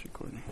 It's recording.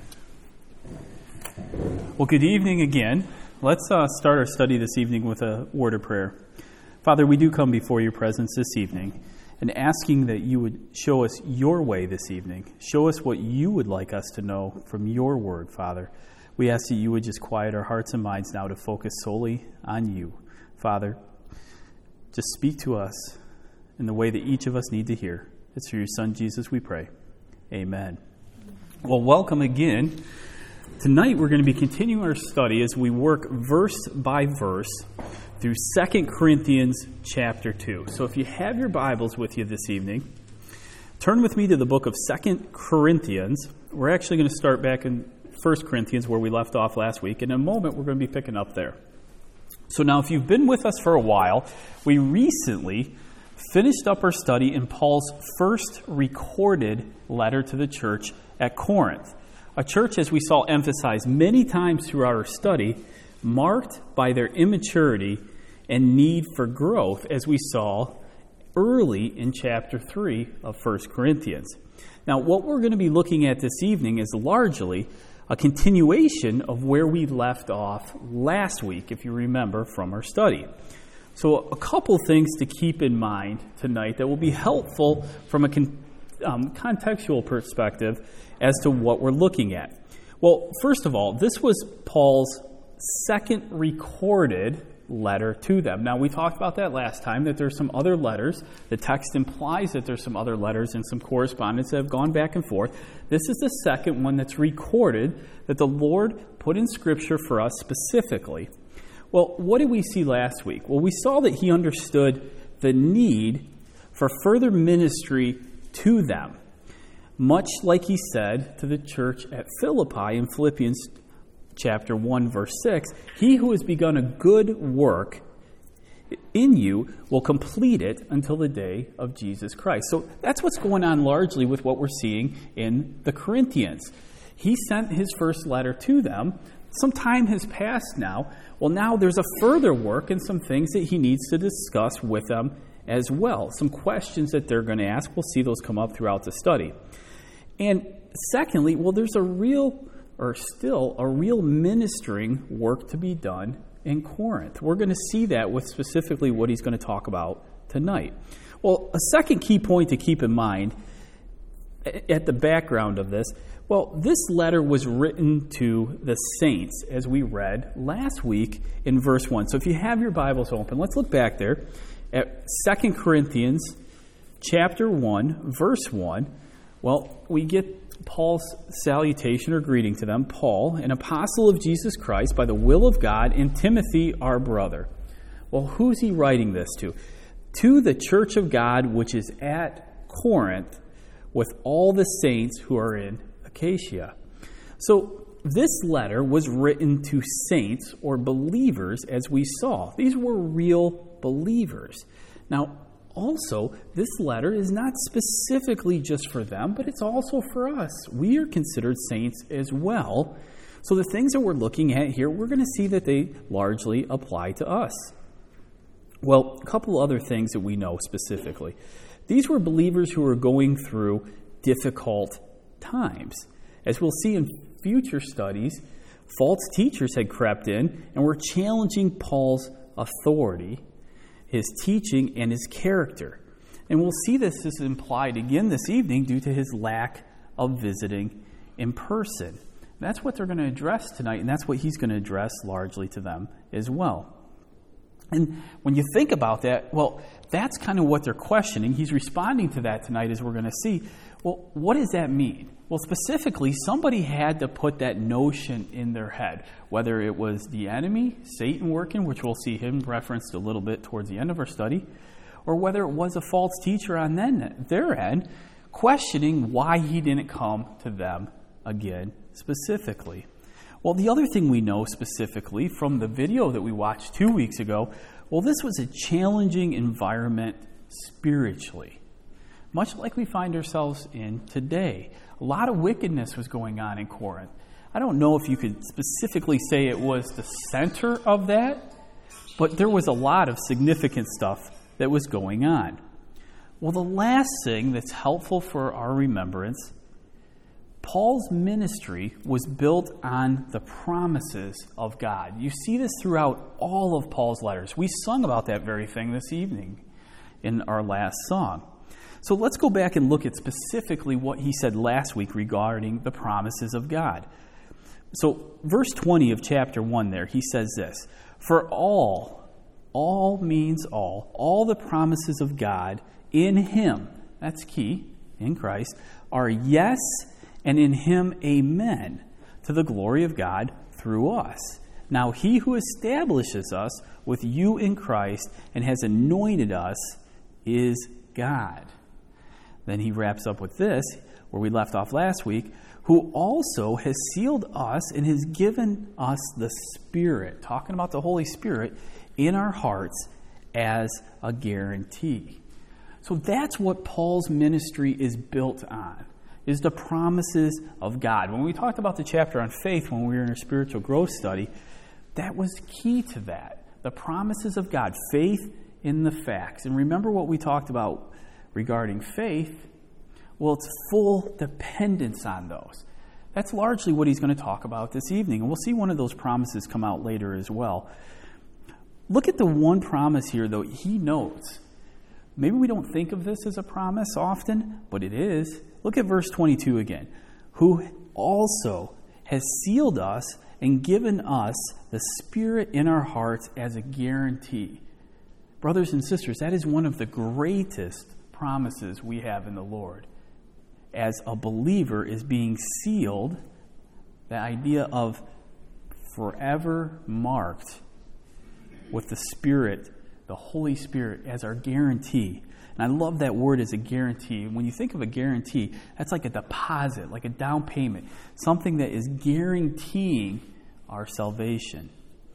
Well, good evening again. Let's start our study this evening with a word of prayer. Father, we do come before your presence this evening and asking that you would show us your way this evening. Show us what you would like us to know from your word, Father. We ask that you would just quiet our hearts and minds now to focus solely on you. Father, just speak to us in the way that each of us need to hear. It's through your Son, Jesus, we pray. Amen. Well, welcome again. Tonight we're going to be continuing our study as we work verse by verse through 2 Corinthians chapter 2. So if you have your Bibles with you this evening, turn with me to the book of 2 Corinthians. We're actually going to start back in 1 Corinthians where we left off last week. In a moment, we're going to be picking up there. So now, if you've been with us for a while, we recently finished up our study in Paul's first recorded letter to the church at Corinth. A church, as we saw emphasized many times throughout our study, marked by their immaturity and need for growth, as we saw early in chapter 3 of 1 Corinthians. Now, what we're going to be looking at this evening is largely a continuation of where we left off last week, if you remember from our study. So a couple things to keep in mind tonight that will be helpful from a contextual perspective as to what we're looking at. Well, first of all, this was Paul's second recorded letter to them. Now, we talked about that last time, that there's some other letters. The text implies that there's some other letters and some correspondence that have gone back and forth. This is the second one that's recorded that the Lord put in Scripture for us specifically. Well, what did we see last week? Well, we saw that he understood the need for further ministry to them, much like he said to the church at Philippi in Philippians chapter 1, verse 6, he who has begun a good work in you will complete it until the day of Jesus Christ. So that's what's going on largely with what we're seeing in the Corinthians. He sent his first letter to them. Some time has passed now. Well, now there's a further work and some things that he needs to discuss with them as well. Some questions that they're going to ask. We'll see those come up throughout the study. And secondly, well, there's still a real ministering work to be done in Corinth. We're going to see that with specifically what he's going to talk about tonight. Well, a second key point to keep in mind at the background of this, well, this letter was written to the saints, as we read last week in verse 1. So if you have your Bibles open, let's look back there at 2 Corinthians chapter 1, verse 1. Well, we get Paul's salutation or greeting to them. Paul, an apostle of Jesus Christ by the will of God, and Timothy, our brother. Well, who's he writing this to? To the church of God, which is at Corinth, with all the saints who are in Achaia. So this letter was written to saints or believers, as we saw. These were real believers. Now, also, this letter is not specifically just for them, but it's also for us. We are considered saints as well. So the things that we're looking at here, we're going to see that they largely apply to us. Well, a couple other things that we know specifically. These were believers who were going through difficult times. As we'll see in future studies, false teachers had crept in and were challenging Paul's authority, his teaching, and his character. And we'll see this is implied again this evening due to his lack of visiting in person. That's what they're going to address tonight, and that's what he's going to address largely to them as well. And when you think about that, well, that's kind of what they're questioning. He's responding to that tonight, as we're going to see. Well, what does that mean? Well, specifically, somebody had to put that notion in their head, whether it was the enemy, Satan working, which we'll see him referenced a little bit towards the end of our study, or whether it was a false teacher on their end, questioning why he didn't come to them again specifically. Well, the other thing we know specifically from the video that we watched 2 weeks ago, well, this was a challenging environment spiritually, much like we find ourselves in today. A lot of wickedness was going on in Corinth. I don't know if you could specifically say it was the center of that, but there was a lot of significant stuff that was going on. Well, the last thing that's helpful for our remembrance, Paul's ministry was built on the promises of God. You see this throughout all of Paul's letters. We sung about that very thing this evening in our last song. So let's go back and look at specifically what he said last week regarding the promises of God. So verse 20 of chapter 1 there, he says this, "For all means all the promises of God in him," that's key, in Christ, "are yes, and in him amen, to the glory of God through us. Now he who establishes us with you in Christ and has anointed us is God." Then he wraps up with this, where we left off last week, "who also has sealed us and has given us the Spirit," talking about the Holy Spirit, "in our hearts as a guarantee." So that's what Paul's ministry is built on, is the promises of God. When we talked about the chapter on faith when we were in our spiritual growth study, that was key to that. The promises of God, faith in the facts. And remember what we talked about regarding faith? Well, it's full dependence on those. That's largely what he's going to talk about this evening. And we'll see one of those promises come out later as well. Look at the one promise here, though, he notes. Maybe we don't think of this as a promise often, but it is. Look at verse 22 again. "Who also has sealed us and given us the Spirit in our hearts as a guarantee." Brothers and sisters, that is one of the greatest promises we have in the Lord. As a believer is being sealed, the idea of forever marked with the Spirit, the Holy Spirit, as our guarantee. And I love that word as a guarantee. When you think of a guarantee, that's like a deposit, like a down payment, something that is guaranteeing our salvation.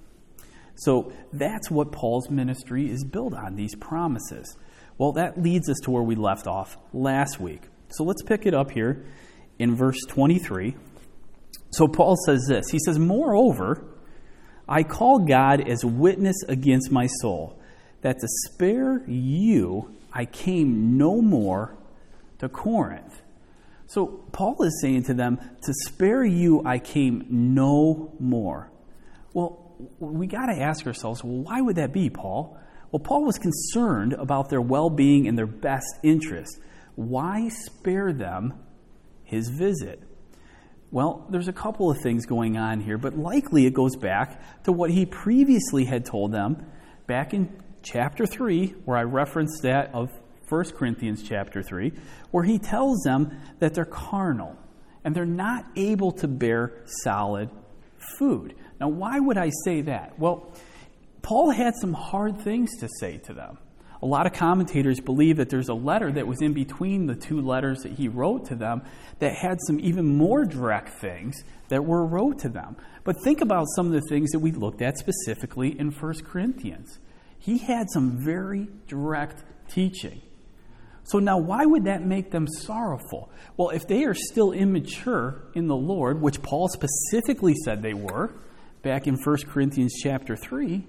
So that's what Paul's ministry is built on, these promises. Well, that leads us to where we left off last week. So let's pick it up here in verse 23. So Paul says this. He says, "Moreover, I call God as witness against my soul, that to spare you I came no more to Corinth." So Paul is saying to them, to spare you I came no more. Well, we got to ask ourselves, well, why would that be, Paul? Well, Paul was concerned about their well-being and their best interest. Why spare them his visit? Well, there's a couple of things going on here, but likely it goes back to what he previously had told them back in chapter 3, where I referenced that of 1 Corinthians chapter 3, where he tells them that they're carnal and they're not able to bear solid food. Now, why would I say that? Well, Paul had some hard things to say to them. A lot of commentators believe that there's a letter that was in between the two letters that he wrote to them that had some even more direct things that were wrote to them. But think about some of the things that we looked at specifically in 1 Corinthians. He had some very direct teaching. So now why would that make them sorrowful? Well, if they are still immature in the Lord, which Paul specifically said they were back in 1 Corinthians chapter 3,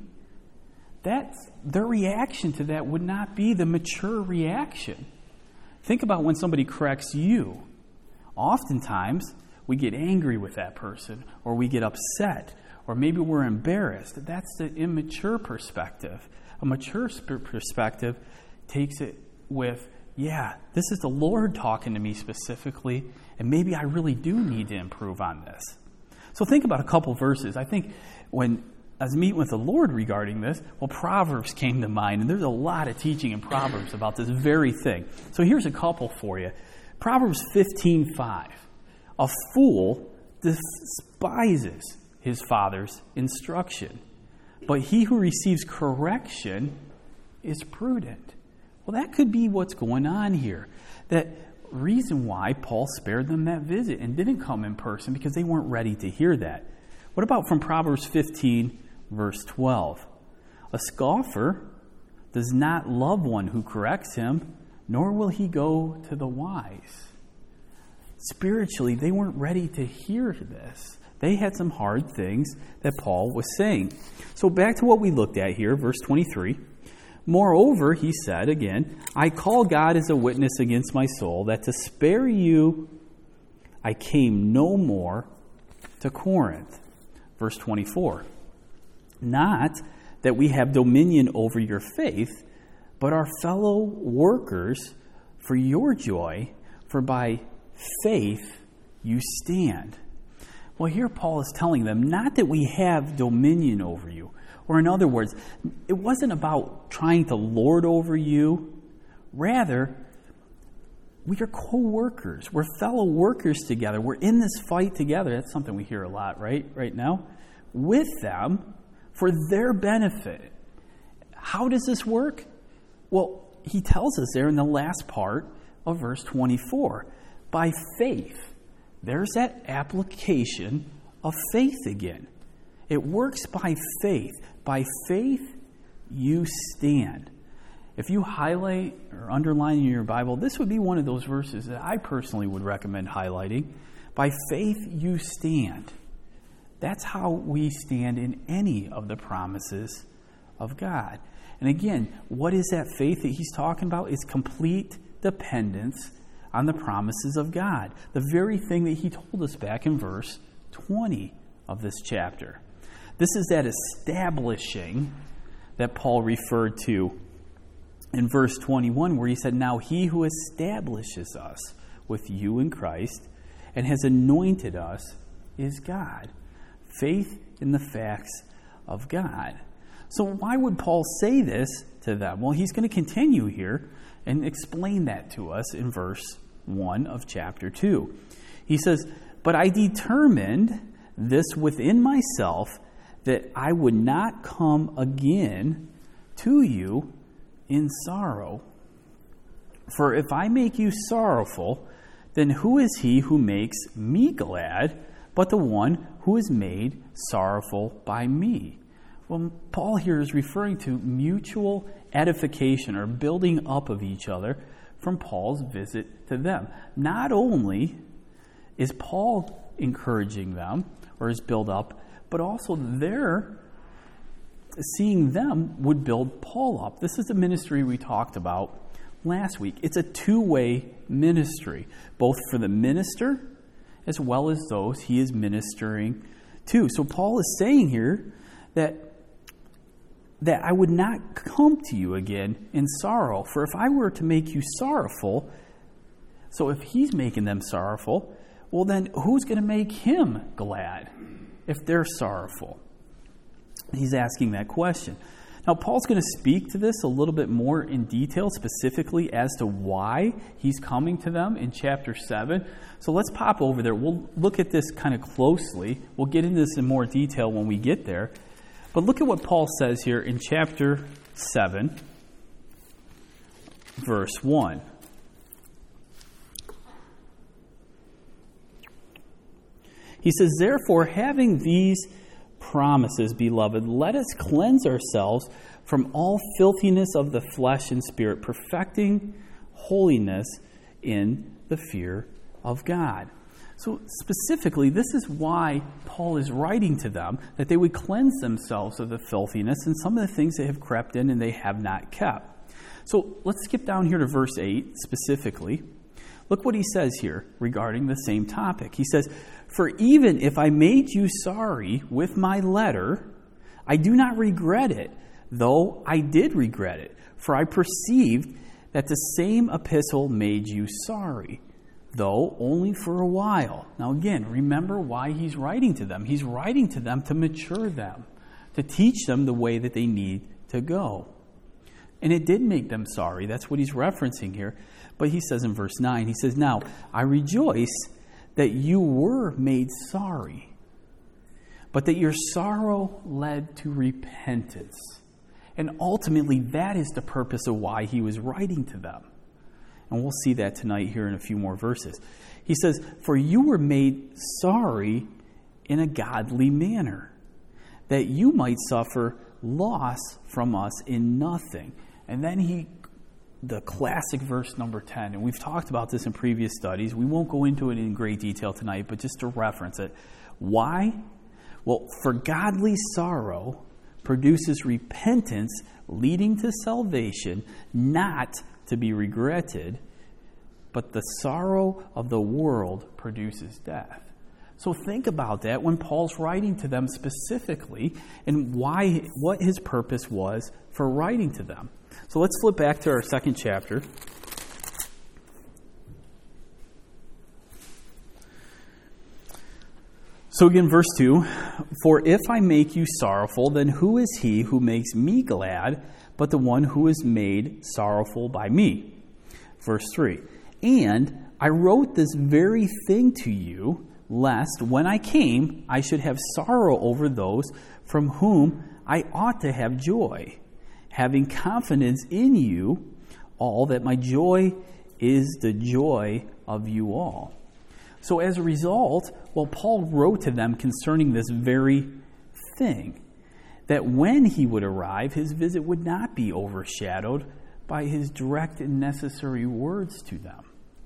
their reaction to that would not be the mature reaction. Think about when somebody corrects you. Oftentimes, we get angry with that person, or we get upset, or maybe we're embarrassed. That's the immature perspective. A mature perspective takes it with, yeah, this is the Lord talking to me specifically, and maybe I really do need to improve on this. So think about a couple verses. I think when I was meeting with the Lord regarding this, well, Proverbs came to mind, and there's a lot of teaching in Proverbs about this very thing. So here's a couple for you. Proverbs 15:5. "A fool despises his father's instruction, but he who receives correction is prudent." Well, that could be what's going on here. That reason why Paul spared them that visit and didn't come in person, because they weren't ready to hear that. What about from Proverbs 15, verse 12? "A scoffer does not love one who corrects him, nor will he go to the wise." Spiritually, they weren't ready to hear this. They had some hard things that Paul was saying. So back to what we looked at here, verse 23. "Moreover," he said again, "I call God as a witness against my soul, that to spare you I came no more to Corinth. Verse 24. Not that we have dominion over your faith, but are fellow workers for your joy, for by faith you stand. Well, here Paul is telling them not that we have dominion over you, or in other words, it wasn't about trying to lord over you. Rather, we are co-workers. We're fellow workers together. We're in this fight together. That's something we hear a lot, right now. With them for their benefit. How does this work? Well, he tells us there in the last part of verse 24. By faith. There's that application of faith again. It works by faith. By faith, you stand. If you highlight or underline in your Bible, this would be one of those verses that I personally would recommend highlighting. By faith, you stand. That's how we stand in any of the promises of God. And again, what is that faith that he's talking about? It's complete dependence on the promises of God. The very thing that he told us back in verse 20 of this chapter. This is that establishing that Paul referred to in verse 21, where he said, now he who establishes us with you in Christ and has anointed us is God. Faith in the facts of God. So why would Paul say this to them? Well, he's going to continue here and explain that to us in verse 1 of chapter 2. He says, but I determined this within myself, that I would not come again to you in sorrow. For if I make you sorrowful, then who is he who makes me glad but the one who is made sorrowful by me? Well, Paul here is referring to mutual edification or building up of each other from Paul's visit to them. Not only is Paul encouraging them or is built up, but also their seeing them would build Paul up. This is the ministry we talked about last week. It's a two-way ministry, both for the minister as well as those he is ministering to. So Paul is saying here that I would not come to you again in sorrow. For if I were to make you sorrowful, so if he's making them sorrowful, well then who's going to make him glad if they're sorrowful? He's asking that question. Now, Paul's going to speak to this a little bit more in detail, specifically as to why he's coming to them in chapter 7. So let's pop over there. We'll look at this kind of closely. We'll get into this in more detail when we get there. But look at what Paul says here in chapter 7, verse 1. He says, therefore, having these promises, beloved, let us cleanse ourselves from all filthiness of the flesh and spirit, perfecting holiness in the fear of God. So specifically, this is why Paul is writing to them, that they would cleanse themselves of the filthiness and some of the things they have crept in and they have not kept. So let's skip down here to verse 8 specifically. Look what he says here regarding the same topic. He says, for even if I made you sorry with my letter, I do not regret it, though I did regret it. For I perceived that the same epistle made you sorry, though only for a while. Now again, remember why he's writing to them. He's writing to them to mature them, to teach them the way that they need to go. And it did make them sorry. That's what he's referencing here. But he says in verse 9, he says, now I rejoice that you were made sorry, but that your sorrow led to repentance. And ultimately, that is the purpose of why he was writing to them. And we'll see that tonight here in a few more verses. He says, for you were made sorry in a godly manner, that you might suffer loss from us in nothing. And then the classic verse number 10, and we've talked about this in previous studies. We won't go into it in great detail tonight, but just to reference it. Why? Well, for godly sorrow produces repentance leading to salvation, not to be regretted, but the sorrow of the world produces death. So think about that when Paul's writing to them specifically and what his purpose was for writing to them. So let's flip back to our second chapter. So again, verse 2, "For if I make you sorrowful, then who is he who makes me glad but the one who is made sorrowful by me?" Verse 3, "And I wrote this very thing to you, lest when I came I should have sorrow over those from whom I ought to have joy, having confidence in you all that my joy is the joy of you all." So as a result, Paul wrote to them concerning this very thing, that when he would arrive, his visit would not be overshadowed by his direct and necessary words to them.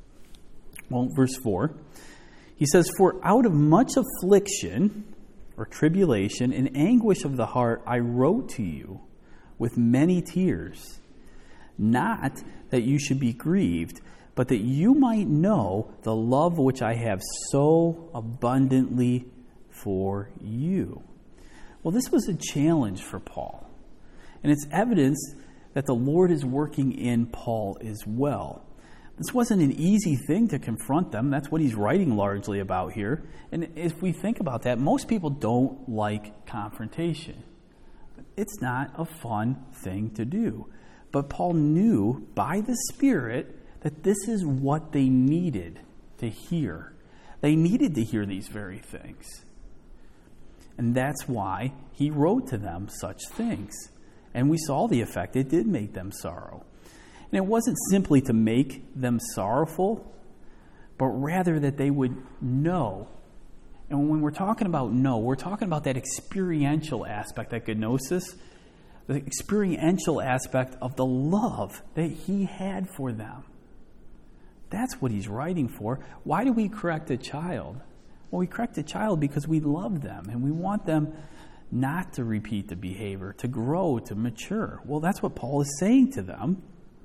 Verse 4, he says, "For out of much affliction or tribulation and anguish of the heart I wrote to you with many tears, not that you should be grieved, but that you might know the love which I have so abundantly for you." This was a challenge for Paul. And it's evidence that the Lord is working in Paul as well. This wasn't an easy thing to confront them. That's what he's writing largely about here. And if we think about that, most people don't like confrontation. It's not a fun thing to do. But Paul knew by the Spirit that this is what they needed to hear. They needed to hear these very things. And that's why he wrote to them such things. And we saw the effect. It did make them sorrow. And it wasn't simply to make them sorrowful, but rather that they would know. And when we're talking about know, we're talking about that experiential aspect, that gnosis, the experiential aspect of the love that he had for them. That's what he's writing for. Why do we correct a child? We correct a child because we love them and we want them not to repeat the behavior, to grow, to mature. That's what Paul is saying to them.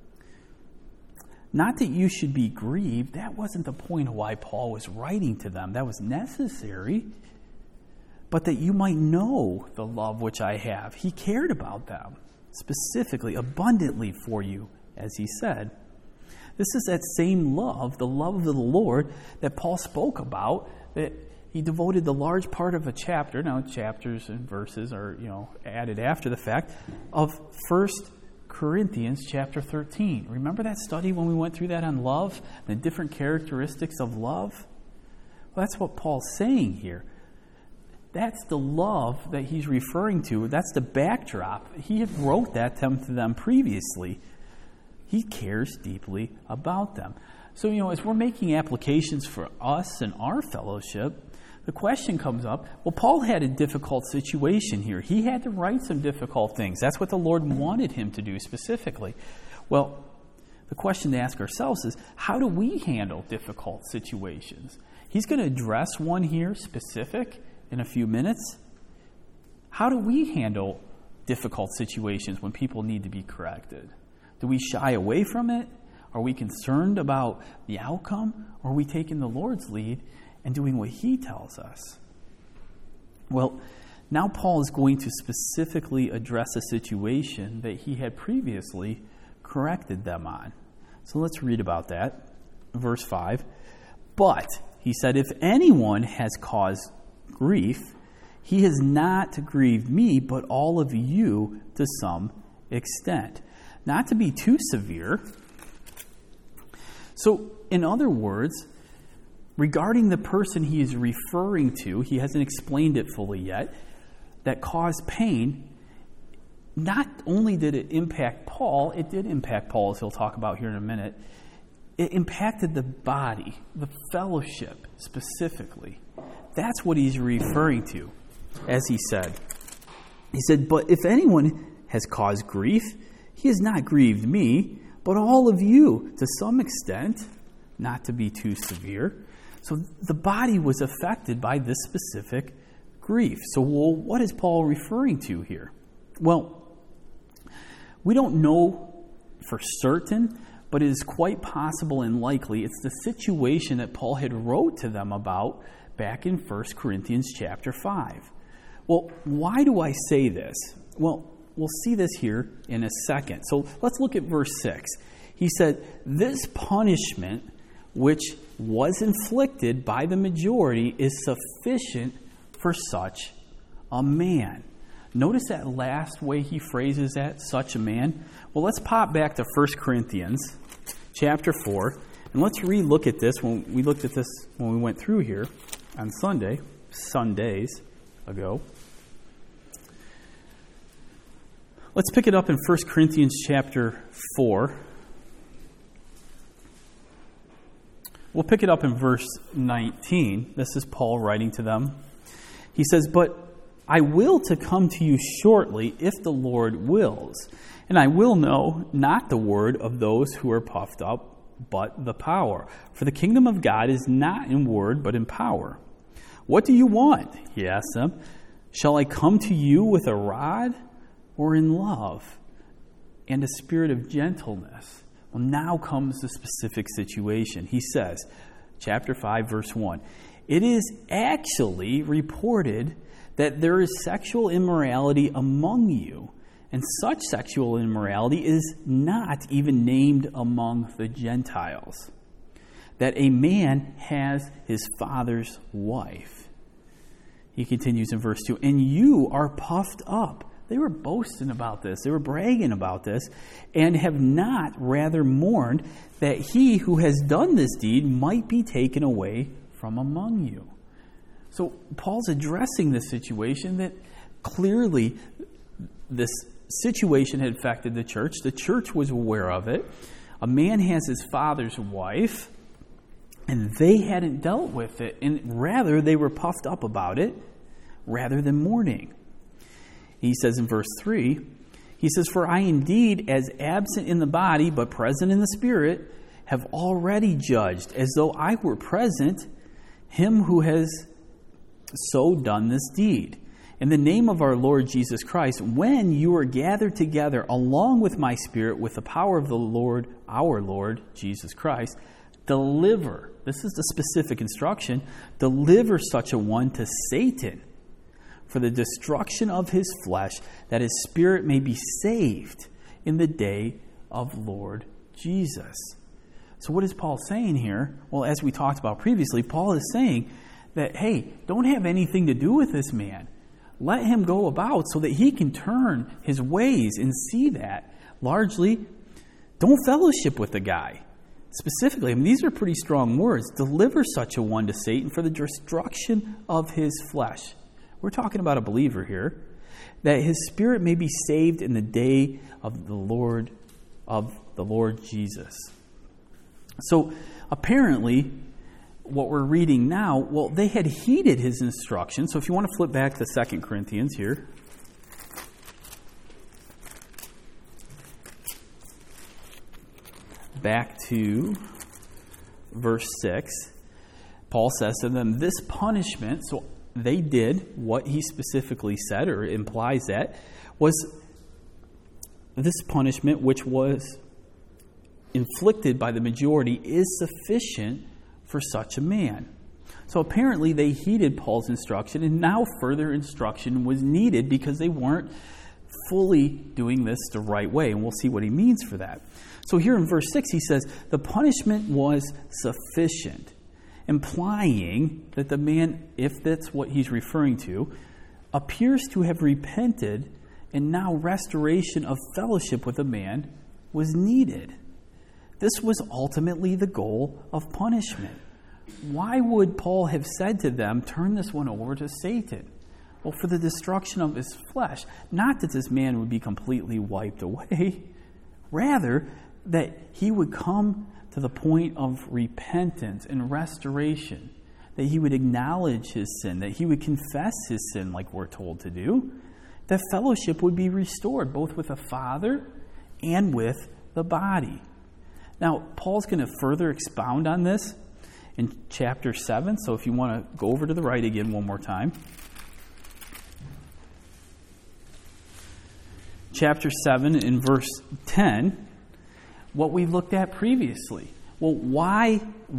Not that you should be grieved. That wasn't the point of why Paul was writing to them. That was necessary. But that you might know the love which I have. He cared about them specifically, abundantly for you, as he said. This is that same love, the love of the Lord, that Paul spoke about, that he devoted the large part of a chapter. Now, chapters and verses are, added after the fact, of 1 Corinthians chapter 13. Remember that study when we went through that on love, the different characteristics of love? That's what Paul's saying here. That's the love that he's referring to. That's the backdrop. He had wrote that to them previously. He cares deeply about them. So, as we're making applications for us and our fellowship, the question comes up, Paul had a difficult situation here. He had to write some difficult things. That's what the Lord wanted him to do specifically. The question to ask ourselves is, how do we handle difficult situations? He's going to address one here specific in a few minutes. How do we handle difficult situations when people need to be corrected? Do we shy away from it? Are we concerned about the outcome? Or are we taking the Lord's lead and doing what he tells us? Now Paul is going to specifically address a situation that he had previously corrected them on. So let's read about that. Verse 5. "But," he said, "if anyone has caused grief, he has not grieved me, but all of you to some extent." Not to be too severe. So, in other words, regarding the person he is referring to, he hasn't explained it fully yet, that caused pain, not only did it impact Paul, it did impact Paul, as he'll talk about here in a minute. It impacted the body, the fellowship specifically. That's what he's referring to, as he said. He said, "But if anyone has caused grief, he has not grieved me, but all of you to some extent," not to be too severe. So the body was affected by this specific grief. So what is Paul referring to here? We don't know for certain but it is quite possible and likely it's the situation that Paul had wrote to them about back in 1 Corinthians chapter 5. Well, why do I say this? Well, we'll see this here in a second. So let's look at verse 6. He said, "This punishment which was inflicted by the majority is sufficient for such a man." Notice that last way he phrases that, such a man. Well, let's pop back to 1 Corinthians chapter 4, and let's re-look at this. When we looked at this when we went through here on Sundays ago. Let's pick it up in 1 Corinthians chapter 4. We'll pick it up in verse 19. This is Paul writing to them. He says, "But I will to come to you shortly, if the Lord wills. And I will know not the word of those who are puffed up, but the power. For the kingdom of God is not in word, but in power. What do you want?" he asked them. "Shall I come to you with a rod, or in love and a spirit of gentleness?" Well, now comes the specific situation. He says, chapter 5, verse 1, "It is actually reported that there is sexual immorality among you, and such sexual immorality is not even named among the Gentiles, that a man has his father's wife." He continues in verse 2, "And you are puffed up." They were boasting about this. They were bragging about this, and have not rather mourned that he who has done this deed might be taken away from among you. So Paul's addressing this situation that clearly this situation had affected the church. The church was aware of it. A man has his father's wife, and they hadn't dealt with it, and rather they were puffed up about it rather than mourning. He says in verse 3, he says, "For I indeed, as absent in the body, but present in the spirit, have already judged, as though I were present, him who has so done this deed. In the name of our Lord Jesus Christ, when you are gathered together along with my spirit, with the power of the Lord, our Lord Jesus Christ, deliver," this is the specific instruction, "deliver such a one to Satan, for the destruction of his flesh, that his spirit may be saved in the day of Lord Jesus." So what is Paul saying here? Well, as we talked about previously, Paul is saying that, hey, don't have anything to do with this man. Let him go about so that he can turn his ways and see that. Largely, don't fellowship with the guy. Specifically, these are pretty strong words. Deliver such a one to Satan for the destruction of his flesh. We're talking about a believer here, that his spirit may be saved in the day of the Lord Jesus. So apparently, what we're reading now, well, they had heeded his instruction. So if you want to flip back to 2 Corinthians here. Back to verse 6. Paul says to them, "This punishment," so they did what he specifically said, or implies that, was this punishment which was inflicted by the majority is sufficient for such a man. So apparently they heeded Paul's instruction, and now further instruction was needed because they weren't fully doing this the right way, and we'll see what he means for that. So here in verse 6 he says, the punishment was sufficient, implying that the man, if that's what he's referring to, appears to have repented, and now restoration of fellowship with a man was needed. This was ultimately the goal of punishment. Why would Paul have said to them, turn this one over to Satan? Well, for the destruction of his flesh. Not that this man would be completely wiped away. Rather, that he would come to the point of repentance and restoration. That he would acknowledge his sin. That he would confess his sin like we're told to do. That fellowship would be restored, both with the Father and with the body. Now, Paul's going to further expound on this in chapter 7. So if you want to go over to the right again one more time. Chapter 7 in verse 10. what we looked at previously. Well, why?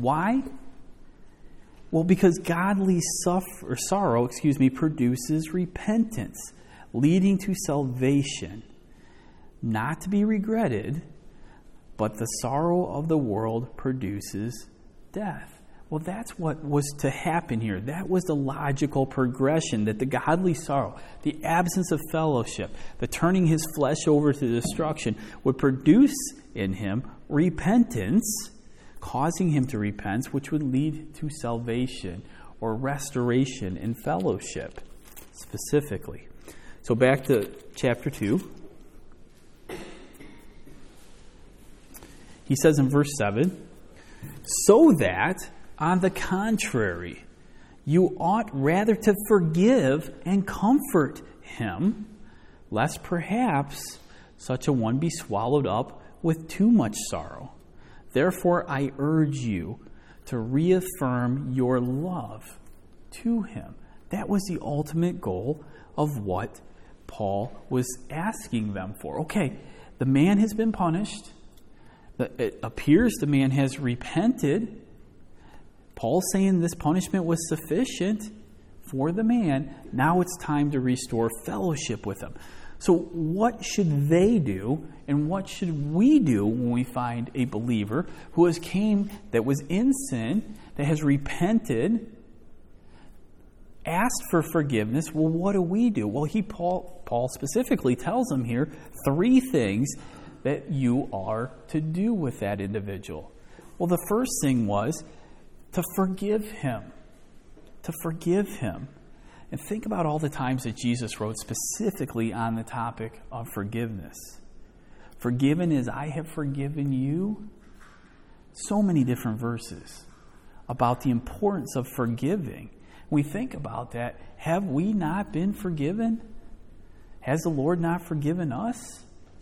Well, because godly sorrow produces repentance, leading to salvation, not to be regretted, but the sorrow of the world produces death. Well, that's what was to happen here. That was the logical progression, that the godly sorrow, the absence of fellowship, the turning his flesh over to destruction would produce in him repentance, causing him to repent, which would lead to salvation or restoration and fellowship specifically. So back to chapter 2. He says in verse 7, so that, on the contrary, you ought rather to forgive and comfort him, lest perhaps such a one be swallowed up with too much sorrow. Therefore, I urge you to reaffirm your love to him. That was the ultimate goal of what Paul was asking them for. Okay, the man has been punished. It appears the man has repented. Paul's saying this punishment was sufficient for the man. Now it's time to restore fellowship with him. So what should they do, and what should we do when we find a believer who that was in sin, that has repented, asked for forgiveness? Well, what do we do? Well, Paul specifically tells them here 3 things that you are to do with that individual. Well, the first thing was to forgive him. To forgive him. And think about all the times that Jesus wrote specifically on the topic of forgiveness. Forgiven as I have forgiven you. So many different verses about the importance of forgiving. When we think about that, have we not been forgiven? Has the Lord not forgiven us?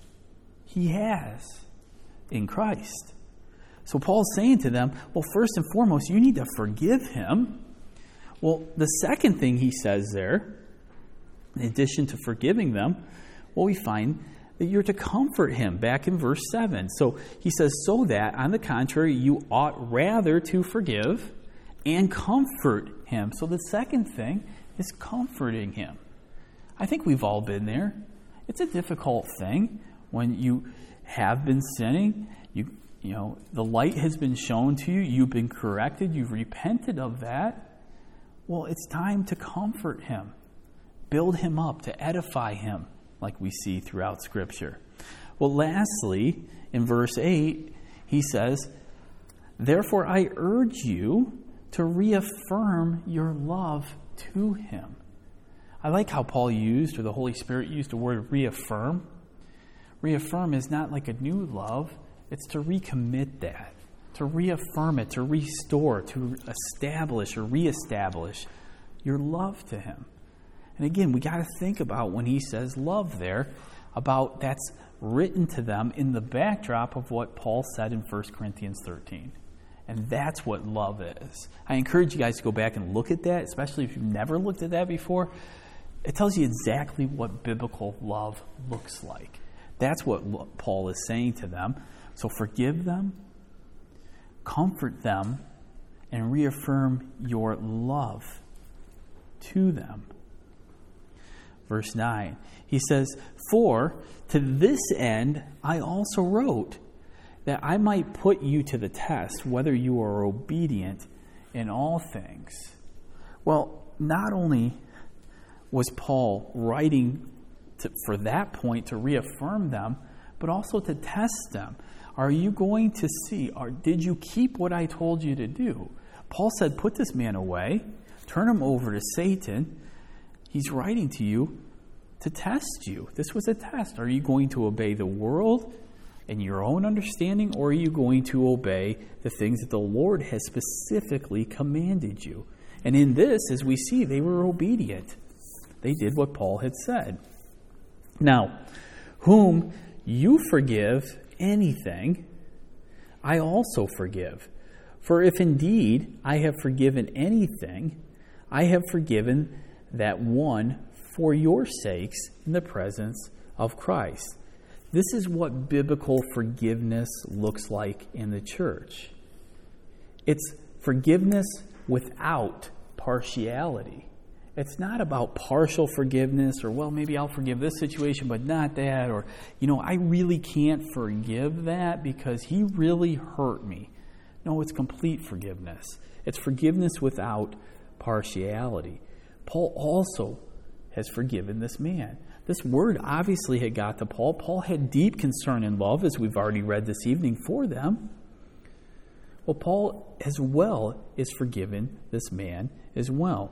He has in Christ. So Paul's saying to them, well, first and foremost, you need to forgive him. Well, the second thing he says there, in addition to forgiving them, well, we find that you're to comfort him, back in verse 7. So he says, so that, on the contrary, you ought rather to forgive and comfort him. So the second thing is comforting him. I think we've all been there. It's a difficult thing when you have been sinning. You know, the light has been shown to you. You've been corrected. You've repented of that. Well, it's time to comfort him, build him up, to edify him, like we see throughout Scripture. Well, lastly, in verse 8, he says, therefore I urge you to reaffirm your love to him. I like how Paul used, or the Holy Spirit used, the word reaffirm. Reaffirm is not like a new love. It's to recommit that, to reaffirm it, to restore, to establish or reestablish your love to him. And again, we got to think about when he says love there, about that's written to them in the backdrop of what Paul said in 1 Corinthians 13. And that's what love is. I encourage you guys to go back and look at that, especially if you've never looked at that before. It tells you exactly what biblical love looks like. That's what Paul is saying to them. So forgive them, comfort them, and reaffirm your love to them. Verse 9, he says, for to this end I also wrote, that I might put you to the test, whether you are obedient in all things. Well, not only was Paul writing for that point to reaffirm them, but also to test them. Are you going to see, or did you keep what I told you to do? Paul said, put this man away, turn him over to Satan. He's writing to you to test you. This was a test. Are you going to obey the world and your own understanding, or are you going to obey the things that the Lord has specifically commanded you? And in this, as we see, they were obedient. They did what Paul had said. Now, whom you forgive anything, I also forgive. For if indeed I have forgiven anything, I have forgiven that one for your sakes in the presence of Christ, This is what biblical forgiveness looks like in the church. It's forgiveness without partiality. It's not about partial forgiveness or, well, maybe I'll forgive this situation, but not that. Or, I really can't forgive that because he really hurt me. No, it's complete forgiveness. It's forgiveness without partiality. Paul also has forgiven this man. This word obviously had got to Paul. Paul had deep concern and love, as we've already read this evening, for them. Well, Paul as well is forgiven this man as well.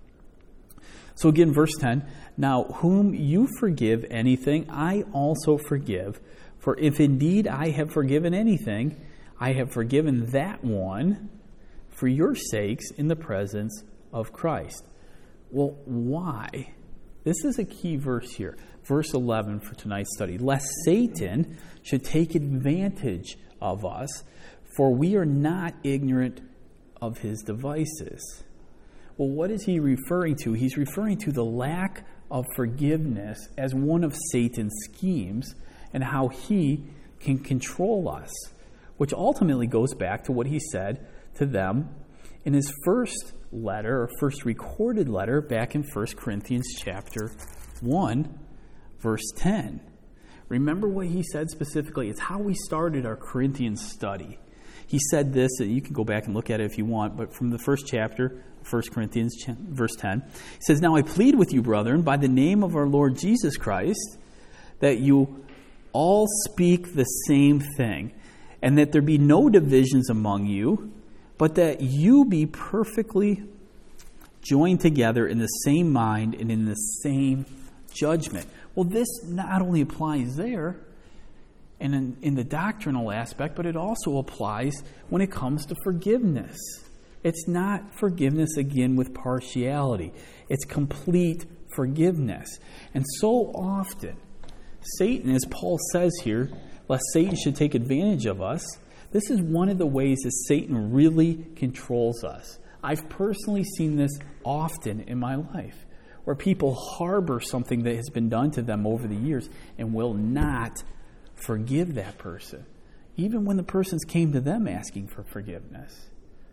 So again, verse 10, now whom you forgive anything, I also forgive. For if indeed I have forgiven anything, I have forgiven that one for your sakes in the presence of Christ. Well, why? This is a key verse here. Verse 11 for tonight's study. Lest Satan should take advantage of us, for we are not ignorant of his devices. Well, what is he referring to? He's referring to the lack of forgiveness as one of Satan's schemes and how he can control us, which ultimately goes back to what he said to them in his first letter, or first recorded letter, back in 1 Corinthians chapter 1, verse 10. Remember what he said specifically? It's how we started our Corinthians study. He said this, and you can go back and look at it if you want, but from the first chapter, 1 Corinthians, verse 10, he says, Now I plead with you, brethren, by the name of our Lord Jesus Christ, that you all speak the same thing, and that there be no divisions among you, but that you be perfectly joined together in the same mind and in the same judgment. Well, this not only applies there, and in the doctrinal aspect, but it also applies when it comes to forgiveness. It's not forgiveness, again, with partiality. It's complete forgiveness. And so often, Satan, as Paul says here, lest Satan should take advantage of us, this is one of the ways that Satan really controls us. I've personally seen this often in my life, where people harbor something that has been done to them over the years and will not forgive that person, even when the persons came to them asking for forgiveness.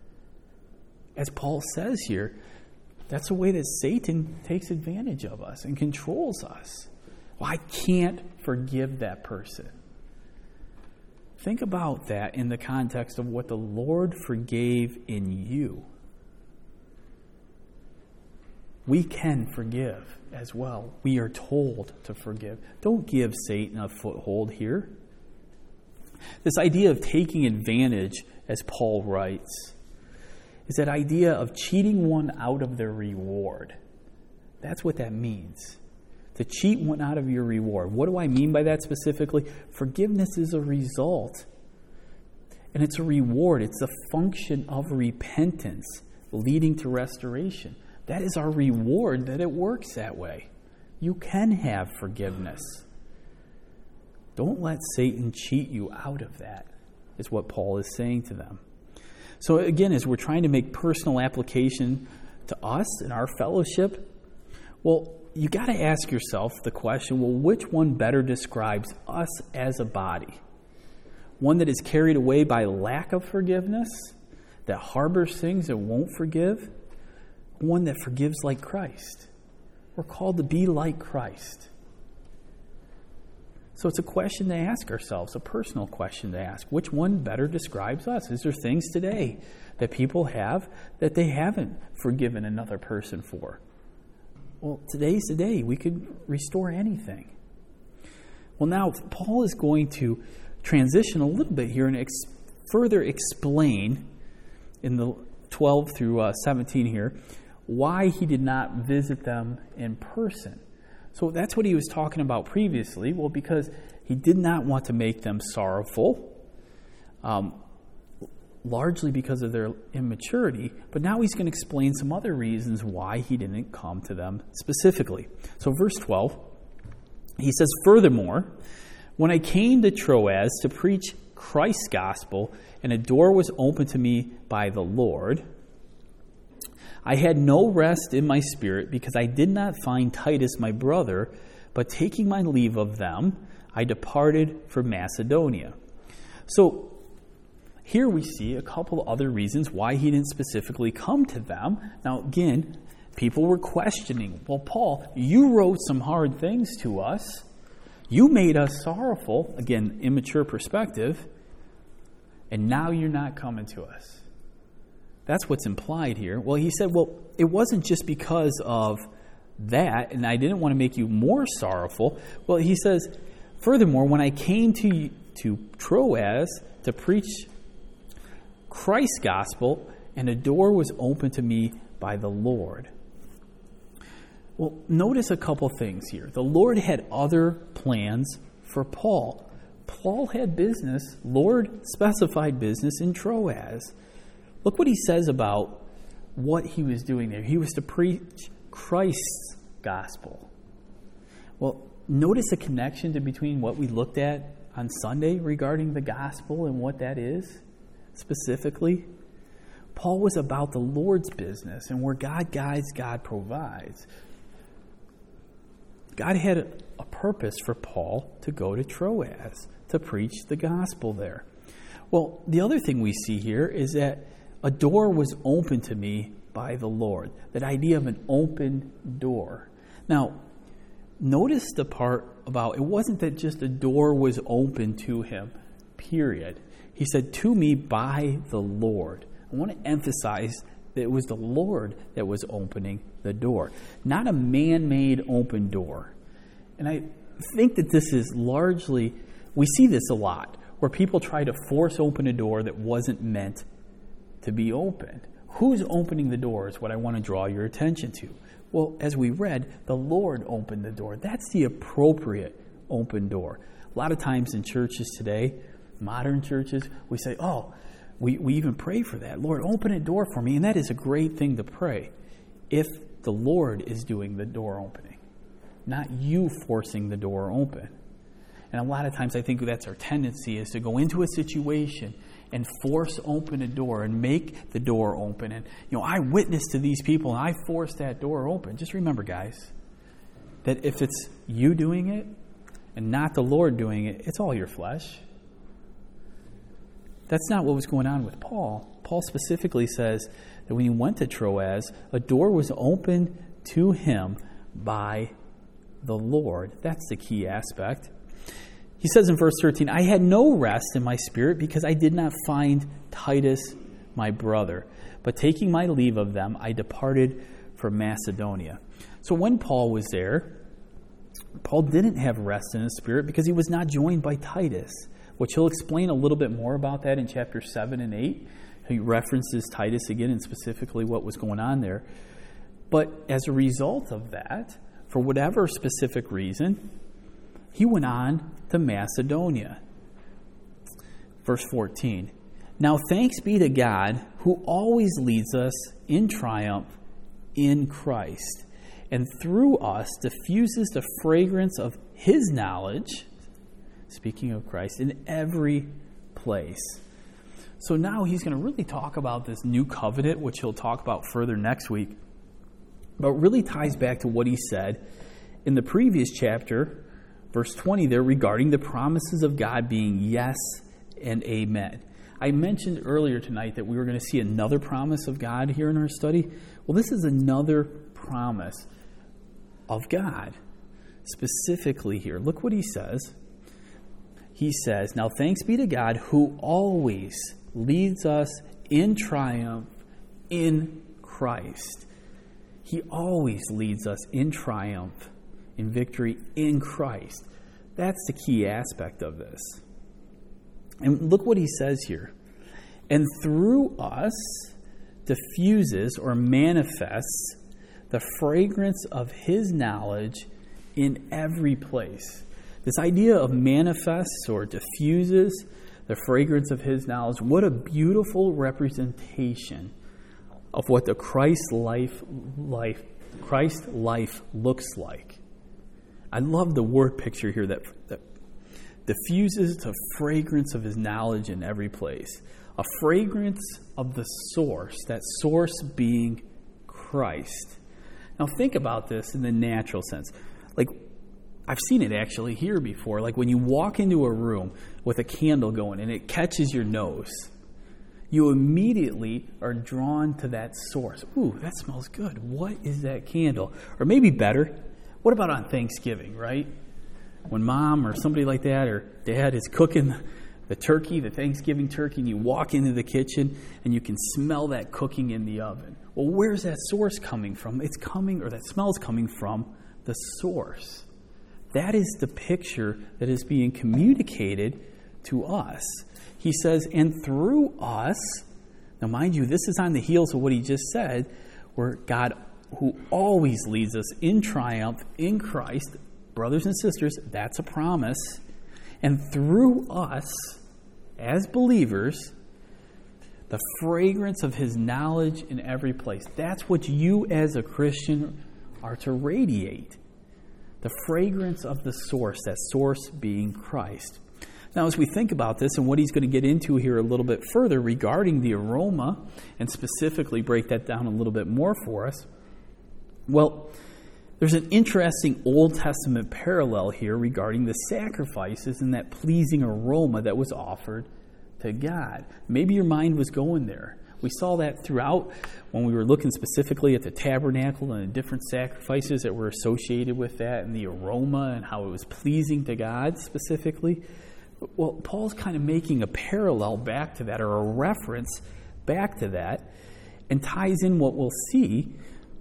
As Paul says here, that's a way that Satan takes advantage of us and controls us. Well, I can't forgive that person. Think about that in the context of what the Lord forgave in you. We can forgive as well. We are told to forgive. Don't give Satan a foothold here. This idea of taking advantage, as Paul writes, is that idea of cheating one out of their reward. That's what that means. To cheat one out of your reward. What do I mean by that specifically? Forgiveness is a result. And it's a reward. It's a function of repentance leading to restoration. That is our reward, that it works that way. You can have forgiveness. Don't let Satan cheat you out of that, is what Paul is saying to them. So again, as we're trying to make personal application to us and our fellowship, well, you got to ask yourself the question, well, which one better describes us as a body? One that is carried away by lack of forgiveness, that harbors things and won't forgive? One that forgives like Christ. We're called to be like Christ. So it's a question to ask ourselves, a personal question to ask. Which one better describes us? Is there things today that people have that they haven't forgiven another person for? Well, today's the day. We could restore anything. Well, now Paul is going to transition a little bit here and further explain in the 12 through 17 here why he did not visit them in person. So that's what he was talking about previously. Well, because he did not want to make them sorrowful, largely because of their immaturity. But now he's going to explain some other reasons why he didn't come to them specifically. So verse 12, he says, Furthermore, when I came to Troas to preach Christ's gospel, and a door was opened to me by the Lord, I had no rest in my spirit because I did not find Titus my brother, but taking my leave of them, I departed for Macedonia. So here we see a couple other reasons why he didn't specifically come to them. Now, again, people were questioning, well, Paul, you wrote some hard things to us. You made us sorrowful. Again, immature perspective. And now you're not coming to us. That's what's implied here. Well, he said, well, it wasn't just because of that, and I didn't want to make you more sorrowful. Well, he says, furthermore, when I came to Troas to preach Christ's gospel, and a door was opened to me by the Lord. Well, notice a couple things here. The Lord had other plans for Paul. Paul had business, Lord specified business in Troas. Look what he says about what he was doing there. He was to preach Christ's gospel. Well, notice the connection between what we looked at on Sunday regarding the gospel and what that is specifically. Paul was about the Lord's business, and where God guides, God provides. God had a purpose for Paul to go to Troas to preach the gospel there. Well, the other thing we see here is that a door was opened to me by the Lord. That idea of an open door. Now, notice the part about it wasn't that just a door was open to him, period. He said, to me by the Lord. I want to emphasize that it was the Lord that was opening the door, not a man-made open door. And I think that this is largely, we see this a lot, where people try to force open a door that wasn't meant to be opened. Who's opening the door is what I want to draw your attention to. Well, as we read, the Lord opened the door. That's the appropriate open door. A lot of times in churches today, modern churches, we say, we even pray for that. Lord, open a door for me. And that is a great thing to pray if the Lord is doing the door opening, not you forcing the door open. And a lot of times I think that's our tendency, is to go into a situation and force open a door and make the door open. And, I witnessed to these people and I forced that door open. Just remember, guys, that if it's you doing it and not the Lord doing it, it's all your flesh. That's not what was going on with Paul. Paul specifically says that when he went to Troas, a door was opened to him by the Lord. That's the key aspect. He says in verse 13, I had no rest in my spirit because I did not find Titus, my brother. But taking my leave of them, I departed for Macedonia. So when Paul was there, Paul didn't have rest in his spirit because he was not joined by Titus, which he'll explain a little bit more about that in chapter 7 and 8. He references Titus again and specifically what was going on there. But as a result of that, for whatever specific reason, he went on to Macedonia. Verse 14. Now thanks be to God who always leads us in triumph in Christ, and through us diffuses the fragrance of his knowledge, speaking of Christ, in every place. So now he's going to really talk about this new covenant, which he'll talk about further next week. But really ties back to what he said in the previous chapter, verse 20 there, regarding the promises of God being yes and amen. I mentioned earlier tonight that we were going to see another promise of God here in our study. Well, this is another promise of God, specifically here. Look what he says. He says, now thanks be to God who always leads us in triumph in Christ. He always leads us in triumph, in victory in Christ. That's the key aspect of this. And look what he says here. And through us diffuses or manifests the fragrance of his knowledge in every place. This idea of manifests or diffuses the fragrance of his knowledge, what a beautiful representation of what the Christ life looks like. I love the word picture here that diffuses the fragrance of his knowledge in every place. A fragrance of the source, that source being Christ. Now think about this in the natural sense. Like, I've seen it actually here before. Like when you walk into a room with a candle going and it catches your nose, you immediately are drawn to that source. Ooh, that smells good. What is that candle? Or maybe better, what about on Thanksgiving, right? When mom or somebody like that or dad is cooking the turkey, the Thanksgiving turkey, and you walk into the kitchen and you can smell that cooking in the oven. Well, where's that source coming from? That smell's coming from the source. That is the picture that is being communicated to us. He says, and through us, now mind you, this is on the heels of what he just said, where God, who always leads us in triumph in Christ, brothers and sisters, that's a promise. And through us, as believers, the fragrance of his knowledge in every place. That's what you as a Christian are to radiate. The fragrance of the source, that source being Christ. Now, as we think about this and what he's going to get into here a little bit further regarding the aroma, and specifically break that down a little bit more for us, well, there's an interesting Old Testament parallel here regarding the sacrifices and that pleasing aroma that was offered to God. Maybe your mind was going there. We saw that throughout when we were looking specifically at the tabernacle and the different sacrifices that were associated with that and the aroma and how it was pleasing to God specifically. Well, Paul's kind of making a parallel back to that, or a reference back to that, and ties in what we'll see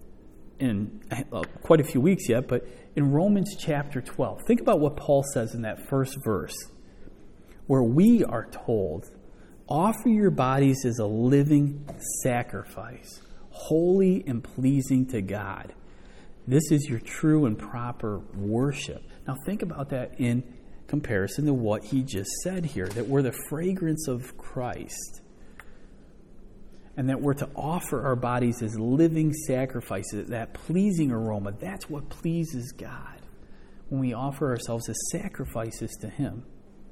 in quite a few weeks yet, but in Romans chapter 12. Think about what Paul says in that first verse, where we are told, offer your bodies as a living sacrifice, holy and pleasing to God. This is your true and proper worship. Now think about that in comparison to what he just said here, that we're the fragrance of Christ, and that we're to offer our bodies as living sacrifices, that pleasing aroma. That's what pleases God, when we offer ourselves as sacrifices to him.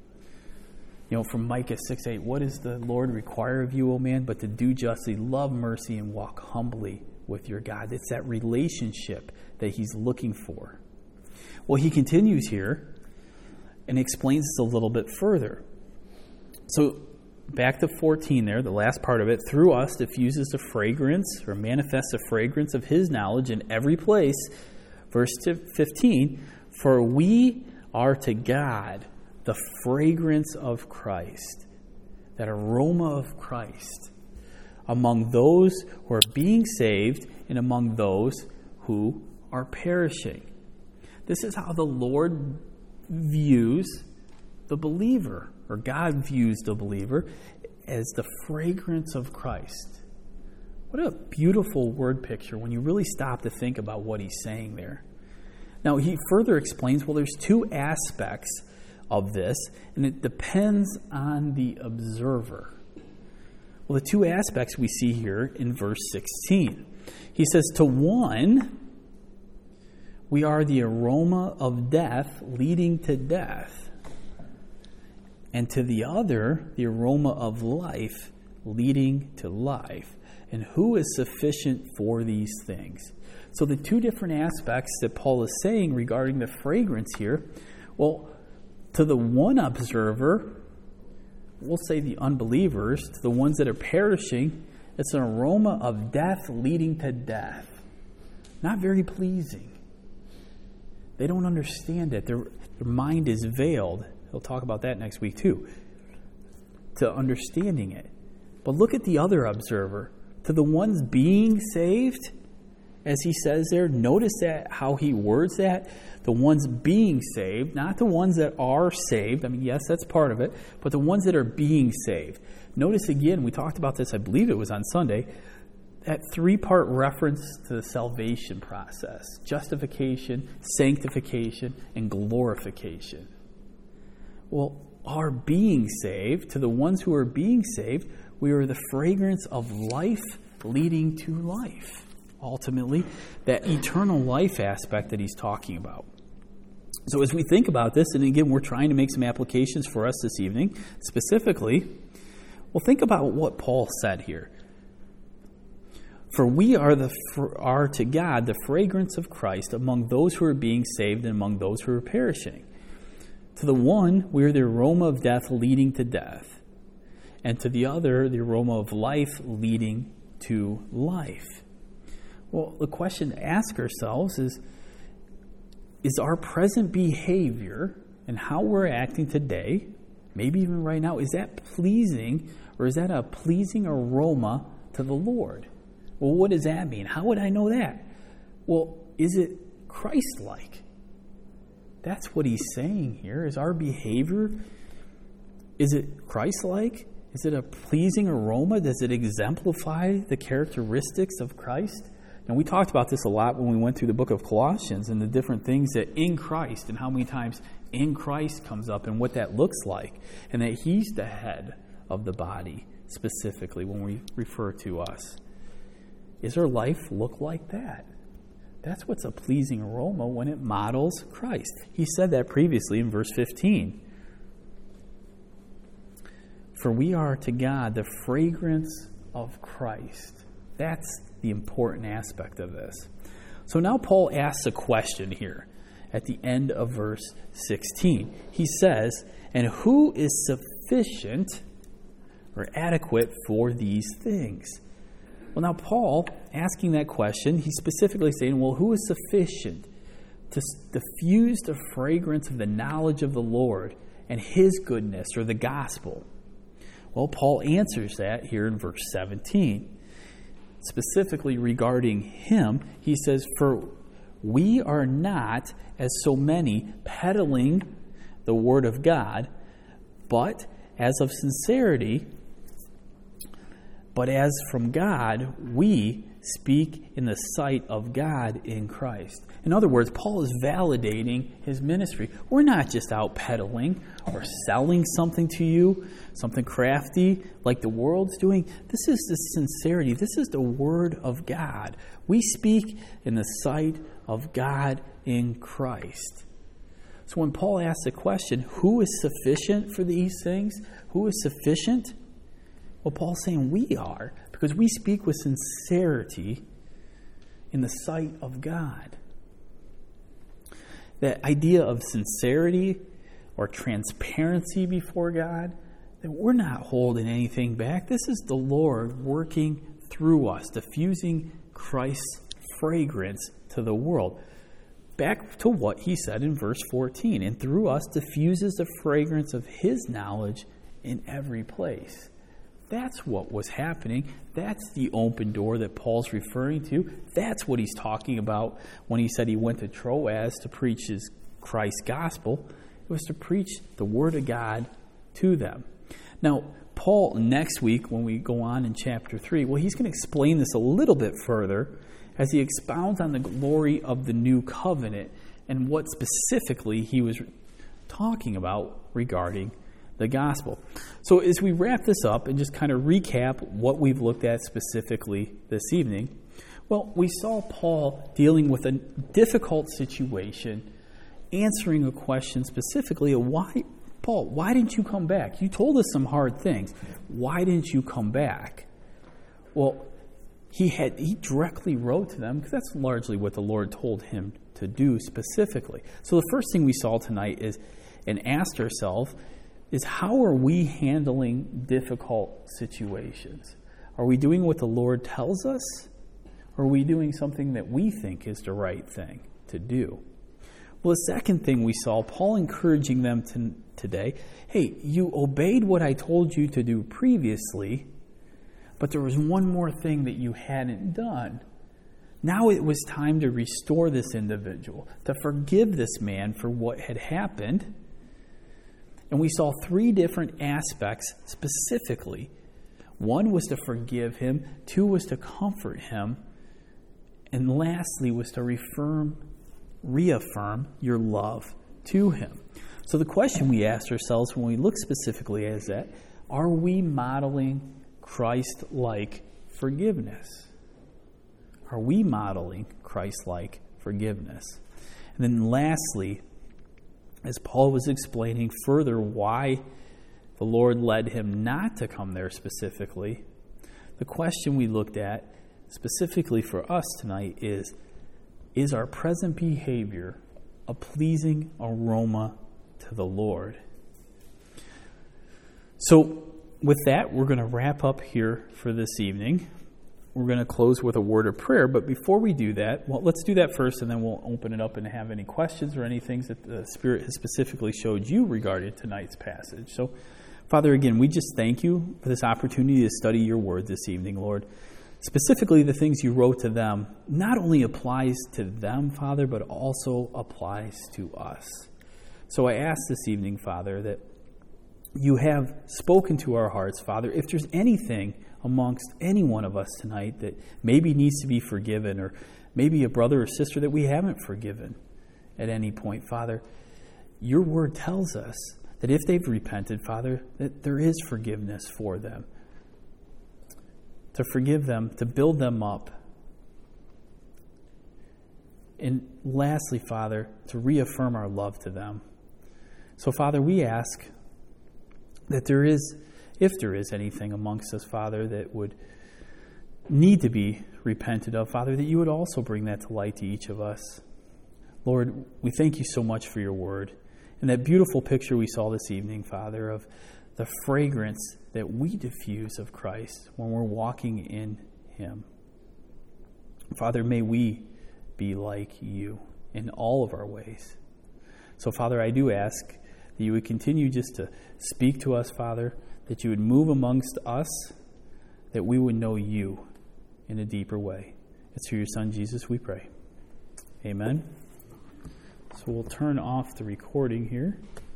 From Micah 6:8, what does the Lord require of you, O man, but to do justly, love mercy, and walk humbly with your God? It's that relationship that he's looking for. Well, he continues here and explains this a little bit further. So back to 14 there, the last part of it, through us diffuses the fragrance, or manifests the fragrance of his knowledge in every place. Verse 15, for we are to God the fragrance of Christ, that aroma of Christ, among those who are being saved and among those who are perishing. This is how the Lord views the believer, or God views the believer, as the fragrance of Christ. What a beautiful word picture when you really stop to think about what he's saying there. Now, he further explains, well, there's two aspects of this, and it depends on the observer. Well, the two aspects we see here in verse 16. He says, to one, we are the aroma of death leading to death, and to the other, the aroma of life leading to life. And who is sufficient for these things? So the two different aspects that Paul is saying regarding the fragrance here, well, to the one observer, we'll say the unbelievers, to the ones that are perishing, it's an aroma of death leading to death. Not very pleasing. They don't understand it. Their mind is veiled. He'll talk about that next week too, to understanding it. But look at the other observer. To the ones being saved, as he says there, notice that how he words that. The ones being saved, not the ones that are saved. I mean, yes, that's part of it, but the ones that are being saved. Notice again, we talked about this, I believe it was on Sunday, that three-part reference to the salvation process: justification, sanctification, and glorification. Well, our being saved, to the ones who are being saved, we are the fragrance of life leading to life. Ultimately, that eternal life aspect that he's talking about. So as we think about this, and again, we're trying to make some applications for us this evening, specifically, well, think about what Paul said here. For we are to God the fragrance of Christ among those who are being saved and among those who are perishing. To the one, we are the aroma of death leading to death, and to the other, the aroma of life leading to life. Well, the question to ask ourselves is our present behavior and how we're acting today, maybe even right now, is that pleasing, or is that a pleasing aroma to the Lord? Well, what does that mean? How would I know that? Well, is it Christ-like? That's what he's saying here. Is our behavior, is it Christ-like? Is it a pleasing aroma? Does it exemplify the characteristics of Christ? And we talked about this a lot when we went through the book of Colossians and the different things that in Christ and how many times in Christ comes up and what that looks like, and that he's the head of the body specifically when we refer to us. Is our life look like that? That's what's a pleasing aroma when it models Christ. He said that previously in verse 15. For we are to God the fragrance of Christ. That's the important aspect of this. So now Paul asks a question here at the end of verse 16. He says, and who is sufficient or adequate for these things? Well, now Paul, asking that question, he's specifically saying, well, who is sufficient to diffuse the fragrance of the knowledge of the Lord and his goodness, or the gospel? Well, Paul answers that here in verse 17. Specifically regarding him, he says, for we are not, as so many, peddling the word of God, but as of sincerity, but as from God, we speak in the sight of God in Christ. In other words, Paul is validating his ministry. We're not just out peddling or selling something to you, something crafty like the world's doing. This is the sincerity. This is the word of God. We speak in the sight of God in Christ. So when Paul asks the question, who is sufficient for these things? Who is sufficient? Well, Paul's saying we are, because we speak with sincerity in the sight of God. That idea of sincerity or transparency before God, that we're not holding anything back. This is the Lord working through us, diffusing Christ's fragrance to the world. Back to what he said in verse 14, and through us diffuses the fragrance of his knowledge in every place. That's what was happening. That's the open door that Paul's referring to. That's what he's talking about when he said he went to Troas to preach his Christ's gospel. It was to preach the word of God to them. Now, Paul, next week, when we go on in chapter 3, well, he's going to explain this a little bit further as he expounds on the glory of the new covenant and what specifically he was talking about regarding the gospel. So as we wrap this up and just kind of recap what we've looked at specifically this evening, well, we saw Paul dealing with a difficult situation, answering a question specifically of why, Paul, why didn't you come back? You told us some hard things. Why didn't you come back? Well, he directly wrote to them, because that's largely what the Lord told him to do specifically. So the first thing we saw tonight is, and asked ourselves, is how are we handling difficult situations? Are we doing what the Lord tells us? Or are we doing something that we think is the right thing to do? Well, the second thing we saw, Paul encouraging them today, hey, you obeyed what I told you to do previously, but there was one more thing that you hadn't done. Now it was time to restore this individual, to forgive this man for what had happened. And we saw three different aspects specifically. One was to forgive him, two was to comfort him, and lastly was to reaffirm your love to him. So the question we ask ourselves when we look specifically is that, are we modeling Christ-like forgiveness? Are we modeling Christ-like forgiveness? And then lastly, as Paul was explaining further why the Lord led him not to come there specifically, the question we looked at specifically for us tonight is our present behavior a pleasing aroma to the Lord? So with that, we're going to wrap up here for this evening. We're going to close with a word of prayer, but before we do that, well, let's do that first, and then we'll open it up and have any questions or any things that the Spirit has specifically showed you regarding tonight's passage. So, Father, again, we just thank you for this opportunity to study your word this evening, Lord. Specifically, the things you wrote to them not only applies to them, Father, but also applies to us. So I ask this evening, Father, that you have spoken to our hearts, Father. If there's anything amongst any one of us tonight that maybe needs to be forgiven, or maybe a brother or sister that we haven't forgiven at any point, Father, your word tells us that if they've repented, Father, that there is forgiveness for them. To forgive them, to build them up. And lastly, Father, to reaffirm our love to them. So, Father, we ask that if there is anything amongst us, Father, that would need to be repented of, Father, that you would also bring that to light to each of us. Lord, we thank you so much for your word. And that beautiful picture we saw this evening, Father, of the fragrance that we diffuse of Christ when we're walking in him. Father, may we be like you in all of our ways. So, Father, I do ask that you would continue just to speak to us, Father, that you would move amongst us, that we would know you in a deeper way. It's through your Son, Jesus, we pray. Amen. So we'll turn off the recording here.